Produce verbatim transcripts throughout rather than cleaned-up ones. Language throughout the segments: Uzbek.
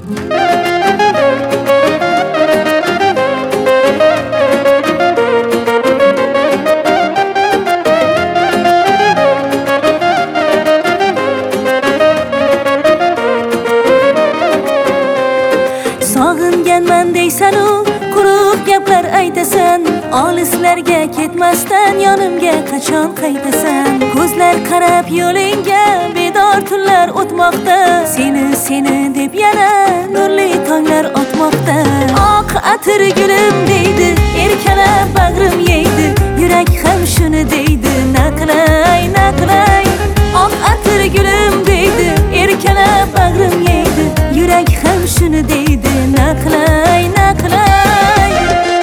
Sog'inganman deysan-u, quruq gaplar aytasan. Olislarga ketmasdan yonimga qachon qaytasan? Ko'zlar qarab yo'lingga bedor tunlar o'tmoqda. Seni seni deb yana nurli tonglar otmoqda. Oq atir gulim deydi, erkalab bag'rim yeydi. Yurak ham shuni deydi, na qilay, na qilay. Oq atir gulim deydi, erkalab bag'rim yeydi. Yurak ham shuni deydi, na qilay, na qilay.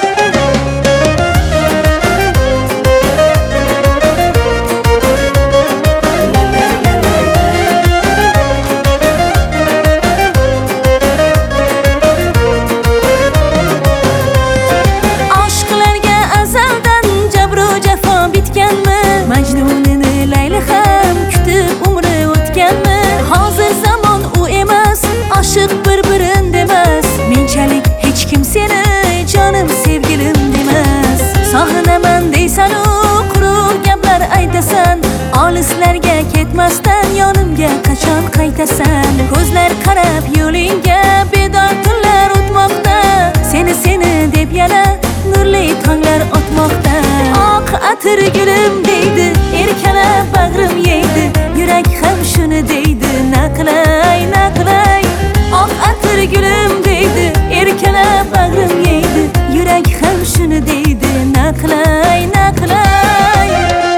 Oshqlarga azaldan jabru jafo bitganmi? Majnunini Layli ham kutib umri o'tganmi? Hozir zamon u emas, oshiq bir-birin demas. Menchalik hech kim seni jonim sevgilim demas. Sog'inaman deysan-u, quruq gaplar aytasan. Olislarga ketmasdan yonimga qachon qaytasan? Ko'zlar qarab yo'lingga bedor tunlar o'tmoqda. Seni seni deb yana nurli tonglar otmoqda. Oq atir gulim deydi, erkalab bag'rim yeydi. Yurak ham shuni deydi, na qilay, na qilay. Oq atir gulim deydi, erkalab bag'rim yeydi. Yurak ham shuni deydi, na qilay, na qilay.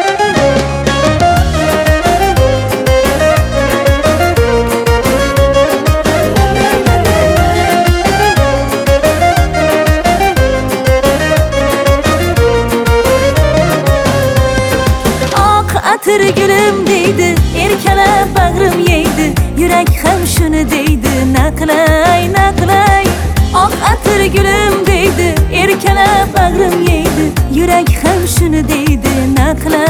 Oq atir gulim deydi, erkalab bag'rim yeydi. Yurak ham shuni deydi, na qilay, na qilay. Oq atir gulim deydi, erkalab bag'rim yeydi. Yurak ham shuni deydi, na qilay.